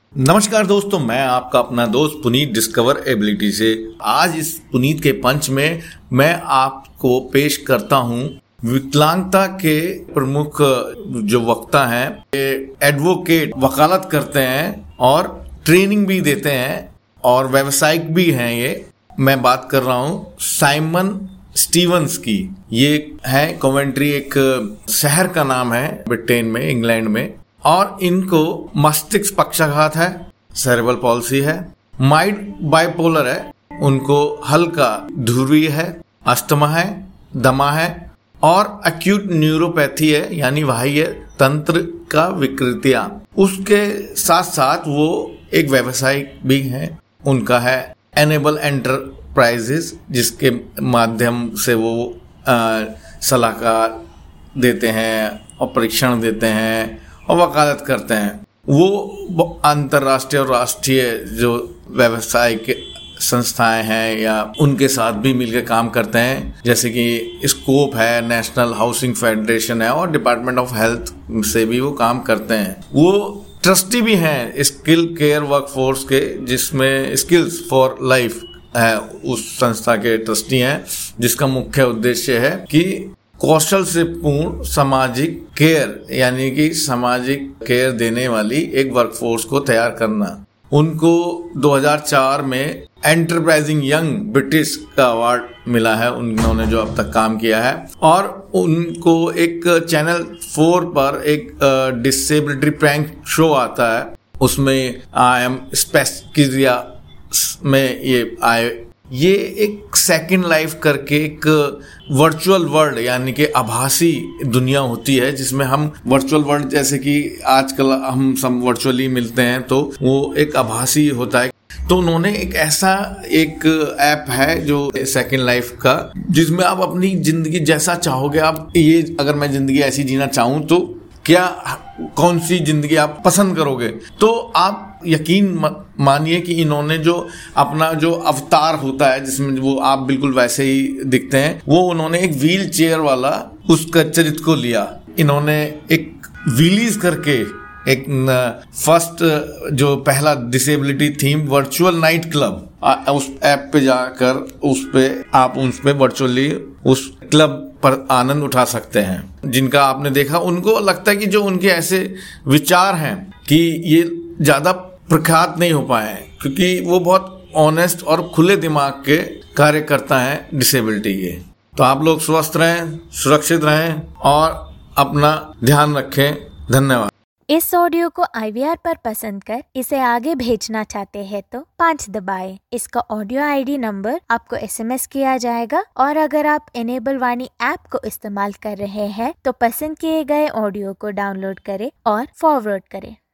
नमस्कार दोस्तों, मैं आपका अपना दोस्त पुनीत डिस्कवर एबिलिटी से। आज इस पुनीत के पंच में मैं आपको पेश करता हूं विकलांगता के प्रमुख जो वक्ता हैं, एडवोकेट, वकालत करते हैं और ट्रेनिंग भी देते हैं और व्यावसायिक भी हैं। ये मैं बात कर रहा हूं साइमन स्टीवंस की। ये है कोवेंट्री, एक शहर का नाम है ब्रिटेन में, इंग्लैंड में, और इनको मस्तिष्क पक्षाघात है, सेरेब्रल पॉलिसी है, माइल्ड बाइपोलर है, उनको हल्का ध्रुवीय है, अस्थमा है, दमा है और एक्यूट न्यूरोपैथी है, यानी बाह्य तंत्र का विकृतियां। उसके साथ साथ वो एक व्यवसायिक भी हैं। उनका है एनेबल एंटरप्राइजेस, जिसके माध्यम से वो सलाहकार देते हैं और परीक्षण देते हैं और वकालत करते हैं। वो अंतर्राष्ट्रीय और राष्ट्रीय जो व्यवसायिक संस्थाएं हैं या उनके साथ भी मिलकर काम करते हैं, जैसे कि स्कोप है, नेशनल हाउसिंग फेडरेशन है और डिपार्टमेंट ऑफ हेल्थ से भी वो काम करते हैं। वो ट्रस्टी भी हैं स्किल केयर वर्कफोर्स के, जिसमें स्किल्स फॉर लाइफ है, उस संस्था के ट्रस्टी हैं, जिसका मुख्य उद्देश्य है कि कौशल से पूर्ण सामाजिक केयर, यानी कि सामाजिक केयर देने वाली एक वर्कफोर्स को तैयार करना। उनको 2004 में एंटरप्राइजिंग यंग ब्रिटिश का अवार्ड मिला है, उन्होंने जो अब तक काम किया है। और उनको एक चैनल 4 पर एक डिसेबिलिटी प्रैंक शो आता है, उसमें आई एम स्पेसिया में ये आए। ये एक सेकंड लाइफ करके एक वर्चुअल वर्ल्ड, यानी कि आभासी दुनिया होती है, जिसमें हम वर्चुअल वर्ल्ड, जैसे कि आजकल हम सब वर्चुअली मिलते हैं, तो वो एक आभासी होता है। तो उन्होंने एक ऐसा एक ऐप है जो सेकंड लाइफ का, जिसमें आप अपनी जिंदगी जैसा चाहोगे, आप ये अगर मैं जिंदगी ऐसी जीना चाहूं तो क्या, कौन सी जिंदगी आप पसंद करोगे। तो आप यकीन मानिए कि इन्होंने जो अपना जो अवतार होता है, जिसमें वो आप बिल्कुल वैसे ही दिखते हैं, वो उन्होंने एक व्हील चेयर वाला उसका चरित्र को लिया। इन्होंने एक व्हीलीज करके एक फर्स्ट जो पहला disability theme virtual night club, उस ऐप पे जाकर उस पे वर्चुअली उस क्लब पर आनंद उठा सकते हैं। जिनका आपने देखा, उनको लगता है कि जो उनके ऐसे विचार हैं कि ये ज्यादा प्रख्यात नहीं हो पाए हैं, क्योंकि वो बहुत ऑनेस्ट और खुले दिमाग के कार्यकर्ता हैं डिसेबिलिटी के। तो आप लोग स्वस्थ रहें, सुरक्षित रहें और अपना ध्यान रखें। धन्यवाद। इस ऑडियो को IVR पर पसंद कर इसे आगे भेजना चाहते हैं तो 5 दबाएं। इसका ऑडियो ID नंबर आपको SMS किया जाएगा, और अगर आप एनेबल वाणी ऐप को इस्तेमाल कर रहे हैं तो पसंद किए गए ऑडियो को डाउनलोड करें और फॉरवर्ड करें।